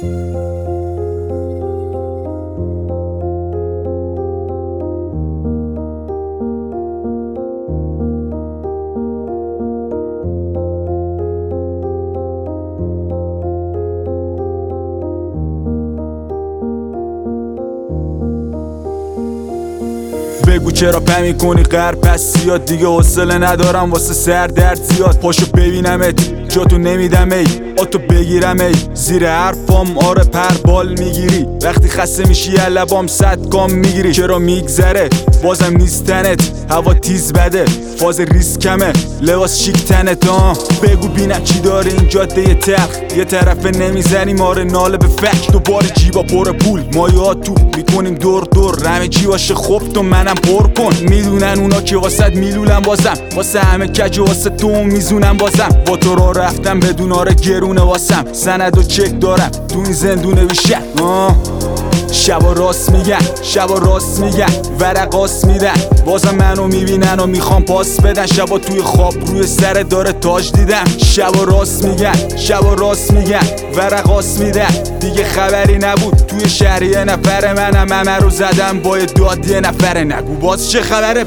بگو چرا پمی کنی غر پس زیاد دیگه حوصله ندارم واسه سر درد زیاد. پاشو ببینمت جاتو نمیدم ای آتو بگیرم ای زیر حرفام آره پر بال میگیری وقتی خسته میشی یه لبام 100 گام میگیری. چرا میگذره بازم نیستنت هوا تیز بده فاز ریسک کمه لباس شیک تنت. بگو بینم چی داره این جاده تلخ یه طرفه نمیزنیم آره ناله به فک. دوباره جیبا پر پول مایات تو میکنیم دور دور همه چی باشه خوب تو منم پر کن. میدونن اونا که واسه میلولم بازم واسه همه کج واسه تو میزونم بازم. با تو راه رفتم بدون آره گرونه واسم سند و چک دارم تو این زندونه بیشتر. شبا راست میگن شبا راست میگن ورقاس میدن بازم منو میبینن و میخوام پاس بدن. شبا توی خواب روی سر داره تاج دیدم. شبا راست میگن شبا راست میگن ورقاس میدن دیگه خبری نبود توی شهری یه نفر منم همه رو زدم با یه داد یه نفره نگو باز چه خبره.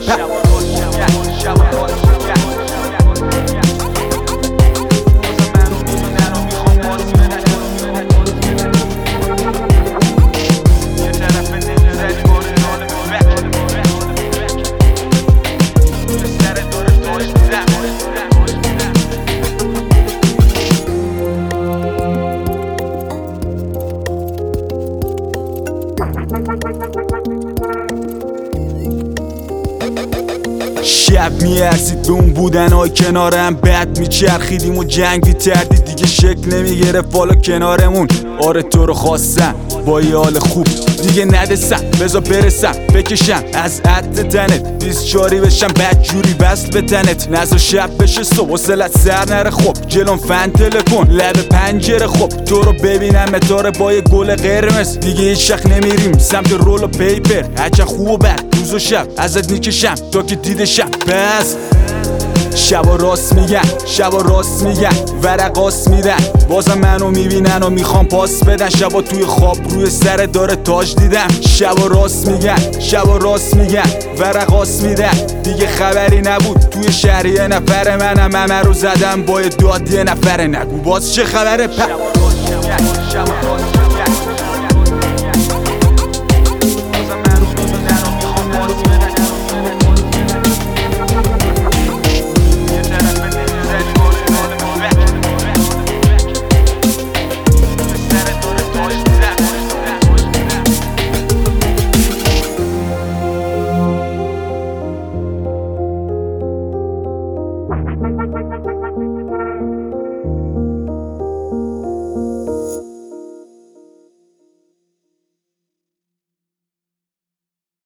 شب میارسید به اون بودنهای کنارم بد میچرخیدیم و جنگ بیتردید دیگه شکل نمیگرفت بالا کنارمون. آره تو رو خواستم با یه حال خوب دیگه ندستم بذار برسم بکشم از عد تنت 24 بشم بد جوری بست به تنت. نزا شب بشه صبح و سلت سر نره خوب جلون فنتله کن لب پنجره خوب تو رو ببینم متاره با یه گل قرمز دیگه هیچ وقت نمیریم سمت رول و پیپر هرچه خوب و بد روز و شب ازت میکشم تا که دیدشم. بس شبا راست میگن شبا راست میگن ورقاس میدن بازم منو میبینن و میخوام پاس بدن. شبا توی خواب روی سر داره تاج دیدم. شبا راست میگن شبا راست میگن ورقاس میدن دیگه خبری نبود توی شهری یه نفر منم همه رو زدم با یه داد یه نفره نگو باز چه خبره.